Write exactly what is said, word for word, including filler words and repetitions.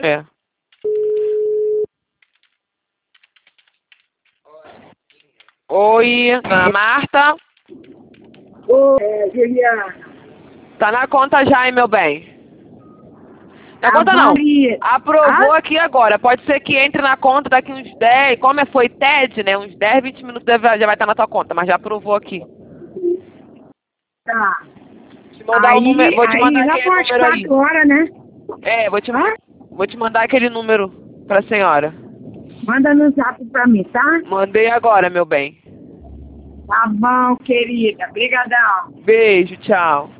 É. Oi, dona Marta. Ô, é, Juliana. Tá na conta já, hein, meu bem? Na A conta não. Maria. Aprovou Ah? aqui agora. Pode ser que entre na conta daqui uns dez. Como é, foi T E D, né? Uns dez, vinte minutos deve- já vai estar na tua conta, mas já aprovou aqui. Tá. Te mandar o número. Aí, Vou te mandar aí já aquele pode número aí. quatro horas, né? É, vou te, Hã? vou te mandar aquele número pra senhora. Manda no zap pra mim, tá? Mandei agora, meu bem. Tá bom, querida. Obrigadão. Beijo, tchau.